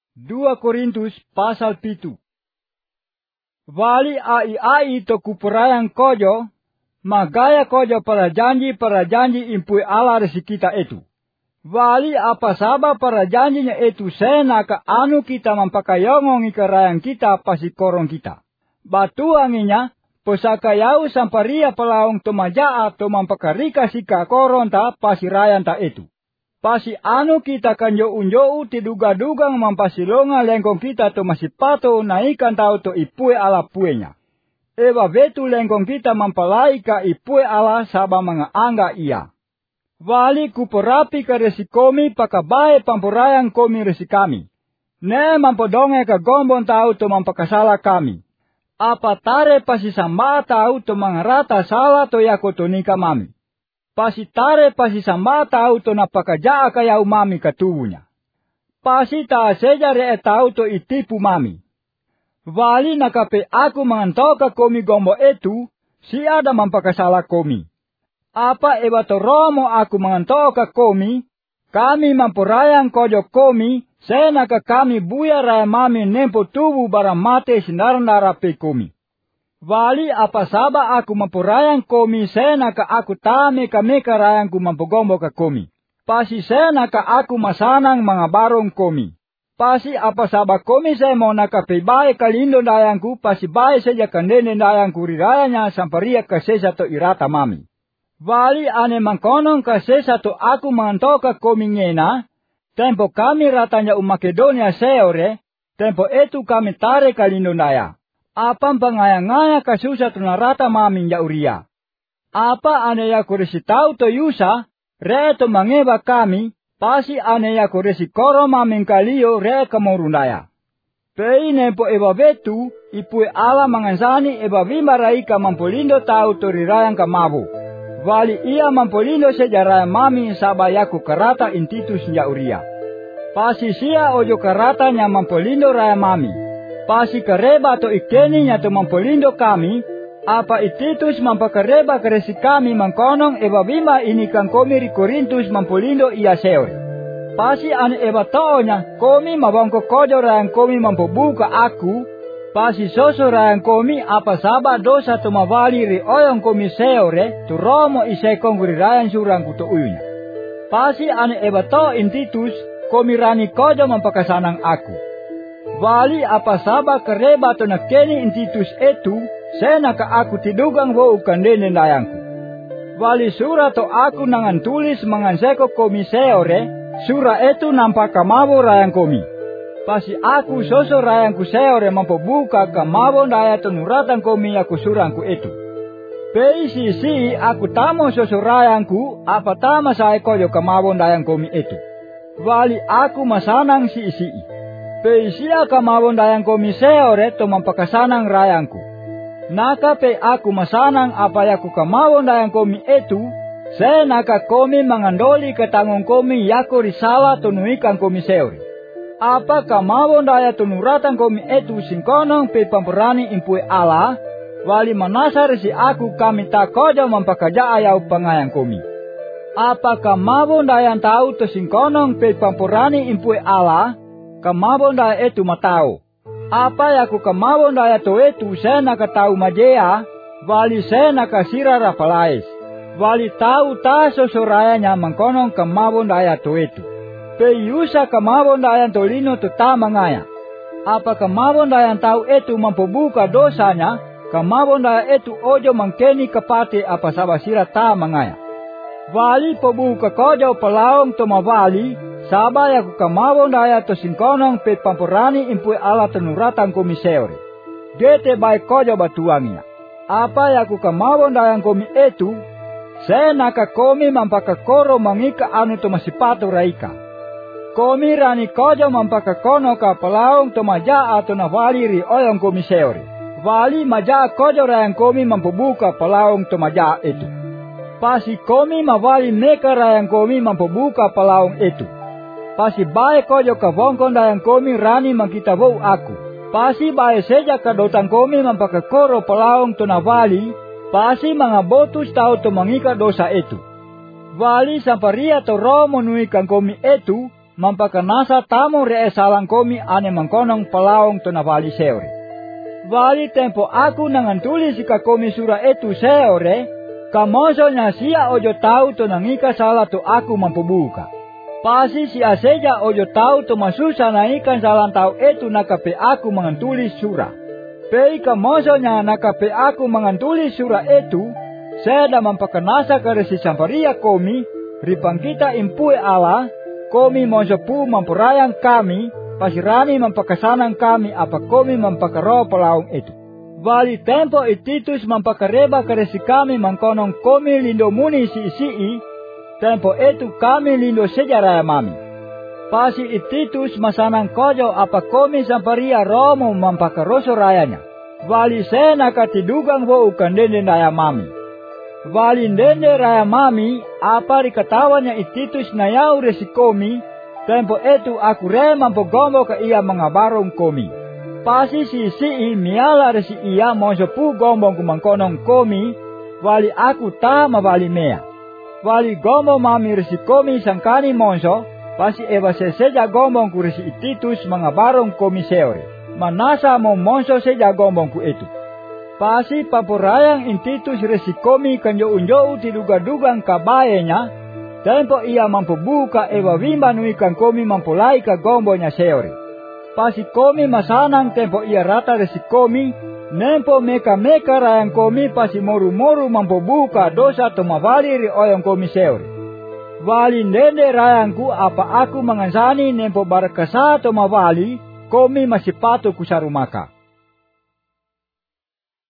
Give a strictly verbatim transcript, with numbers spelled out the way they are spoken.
dua Korintus pasal pitu. Wali ai-ai to kuperayang kojo, magaya kojo para janji para janji impui ala resi kita itu. Wali apa saba para janjinya itu senaka anu kita mampakayongongi kerayang kita pasi korong kita. Batu anginya, posakayau samparia pelaung tomajaa to mampakarika sika koronta pasi rayanta itu. Pasi anu kita kanjo unjou tiduga-dugang mampasilonga lengkong kita to masipato naikan tau to ipue ala puenya. Eba betu lengkong kita mampalai ka ipue ala saba mga angga iya. Wali kuperapi ka resi komi pakabae pampurayang komi resi kami. Ne mampodonge ka gombon tau to mampakasala kami. Apa tare pasi samba tau to mangarata sala to yakotonika mami. Pasi tare pasi samba tau to napakajaa kaya umami katubunya. Pasi ta seja re tau to itipu mami. Wali nakape aku mangantoka komi gombo etu, si ada mampakasala komi. Apa eba to romo aku mangantoka komi, kami mampurayang kojo komi, senaka kami buya raya mami nempo tubu bara mate sinarandara pe komi. Wali apa saba aku mampurayang komi, senaka aku tame kameka rayangku mampogombo ka komi. Pasi senaka aku masanang mga barong komi. Pasi apa saba komi saya mau nakapebae kalindo dayangku, pasi bae saja kandene dayangku rirayanya samparia kasesa to irata mami. Wali ane mangkonong kasesa to aku mantoka komi ngena, tempo kami ratanya u Makedonia seore, tempo etu kami tare kalindo daya. Apa pangaya-ngaya kasusa to narata mami ya uria. Apa ane ya kuresi tau to yusa, re to mangeba kami, pasi ane ya kuresi koro mami kalio re kamorundaya. Pei nempo eba betu, ipue ala mangansani eba vimaraika mampolindo tau to rirayang kamabu. Wali ia mampolindo sejarah mami sabayaku karata intitus ya uria. Pasi sia ojo karata nya mampolindo raya mami. Pasi kareba to ikeni nya to mampolindo kami. Apa ititus mampakareba keresi kami mangkonong eba bima ini kang komi ri Korintus mampolindo ia seore. Pasi ane eba tonya komi mabangko kojo rayang komi mampobuka aku. Pasi soso rayang komi apa saba dosa to mawali ri oyong komi seore tu romo isekong guri rayang surang kuto uyunya. Pasi ane eba to intitus komi rani kojo mampakasanang aku. Wali apa saba kareba to nakeni intitus etu senaka aku tidugang wo ukandene dayangku. Wali sura to aku nangan tulis manganseko komi seore sura etu nampak kamabo rayang komi. Pasi aku soso rayangku seore mampobuka kamabon daya tunuratan komi aku surangku itu. Peisi si aku tamo soso rayangku apa tama saya koyo kamabon dayang komi itu. Wali aku masanang si isi. Peisi kamabon dayang komi seore to mampakasanang rayangku. Naka pe aku masanang apa yaku kamabon dayang komi itu. Se naka komi mangandoli ketangong komi yaku risala tunuikan komi seore. Apa kamawon daya tunuratan komi etu singkonong pe pamperani impui ala, wali manasar si aku kami tak kojo mampakaja ayau pangayang komi. Apa kamawon daya tahu to singkonong pe pamperani impui ala, kamawon daya etu matao. Apa yaku kamawon daya to etu sena katau majea, wali sena kasira rapalais. Wali tahu ta sosorayanya mangkonong kamawon daya to etu. Peyusa kamawon dayan tolino to tamangaya. Apa kamawon dayan tau etu mampobuka dosanya, kamawon dayan etu ojo mangkeni kapate apa sabasira tamangaya. Wali pobuka kojo palaong to mawali, sabaya ku kamawon dayan to singkonong pe pampurani impui ala tenuratan komi seore. Gete bai kojo batuangnya. Apa ya ku kamawon dayan komi etu, senaka komi mampakakoro mangika anu to masipato raika. Komi rani kojo mampakakono ka palaong to maja ato na wali ri oyong komi seore. Wali maja kojo rayang komi mampobuka palaong to maja itu. Pasi komi mawali meka rayang komi mampobuka palaong itu. Pasi bae kojo ka wongkon rayang komi rani makita wau aku. Pasi bae seja ka dotang komi mampakakoro palaong to na wali. Pasi mga botus tau to mangika dosa itu. Wali samparia to romo nui kang komi itu. mampakanasa tamu re salang komi ane mangkonong palaong to na vali seore. Vali tempo aku nangantuli sika komi sura etu seore, kamoso nya sia ojo tau to nangika sala to aku mampubuka. Pasi si aseja ojo tau to masusa na ikan salang tau etu nakape aku mangantuli sura. Pei kamoso nya nakape aku mangantuli sura etu, seda mampakanasa kare si samparia komi, ripang kita impue ala, komi monsopu mampurayang kami, pasirani mampakasanang kami apa komi mampakaro palaung itu. Vali tempo ititus mampakareba kare si kami mangkonong komi lindo muni si isii, tempo itu kami lindo sejarah mami. Pasi ititus masanang kojo apa komi samparia romo mampakaroso rayanya. Vali sena katidugang wo ukandende raya mami. Vali ndende raya mami apa rikatawanya ititus na yau resi komi, tempo itu aku re mampogombo ka iya mangabarong komi. Pasi si si miala resi iya monsopu gombong kumangkonong komi, vali aku ta mavali mea. Vali gombo mami resi komi sangkani monso, pasi eva seseja gombong ku resi ititus mangabarong komi seore. Manasa mo monso seja gombong ku itu. Pasi papurayang intitus resi komi kanyo unjo tiduga-dugang kabayenya, tempo ia mampu buka eva wimba nuikan komi mampulai ka gombonya seore. Pasi komi masanang tempo ia rata resi komi, nempo meka-meka rayang komi pasi moru-moru mampu buka dosa to mavali ri oyong komi seore. Vali ndende rayangku apa aku mangansani nempo barakasa to mavali, komi masipatu kusarumaka.